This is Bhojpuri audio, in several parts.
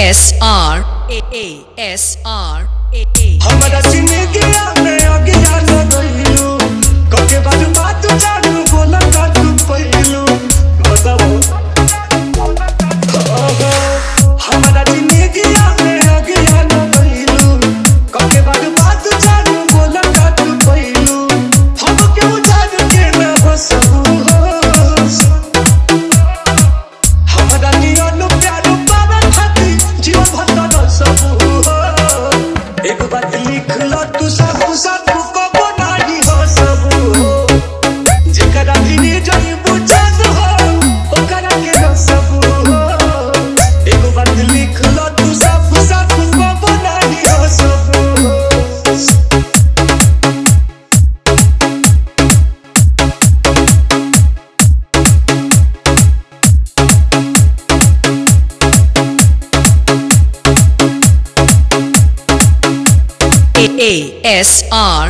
हमरा जिंदगिया में अगिया लगइलू कके बाजू बात जानू बोला का तू पहिलू बताओ हमरा जिंदगिया में अगिया लगइलू कके बाजू बात जानू बोला का तू पहिलू हम क्यों जान के न हंसबू हमरा नियन प्यार पावे खातिर जीव भर हंसबू एक बात लिख लो तू सब को बनाई हो सब जेकरा भी जाइबू जान हो ओकरा के न सब एक बात लिख लो तू सब को बनाई हो सब ASR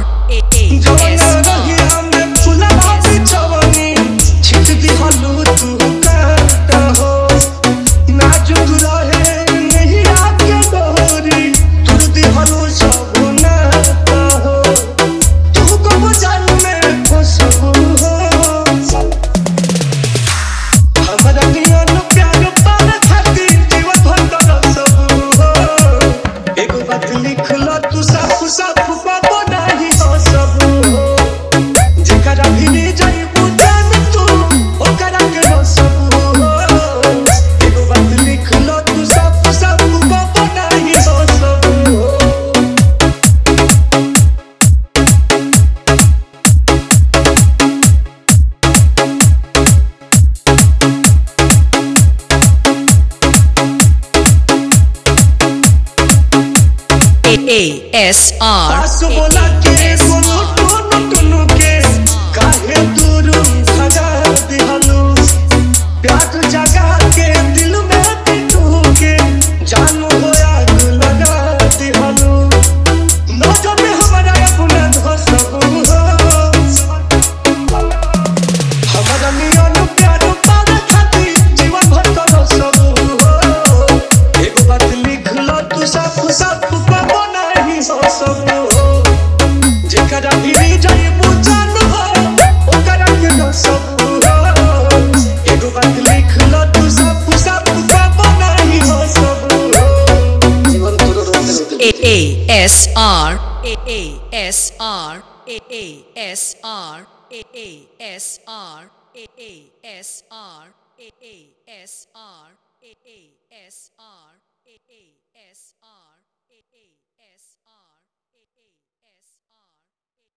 लिख लो तू सब को बनाई हो सब जेकरा भी जाइबू जान तू ओकरा के न सब एगो बात लिख लो तू सब को बनाई हो सब ASR पास बोला के कोनो टोनु के काहे दूर भगा दिहलू प्यार जगा के दिल में बिठू के जानू हो आग लगा दिहलू नजर में हमारा अपना धसबू हमारा नियन प्यार पावे खातिर जीवन भर तरसबू एगो बात लिख लो तू सब को बनाई हो सब जेकरा भी जाइबू जान हो ओकरा के न सब एगो बात लिख लो तू सब को बनाई हो सब जीवन तोरो रोते ASR ASR ASR ASR ASR ASR ASR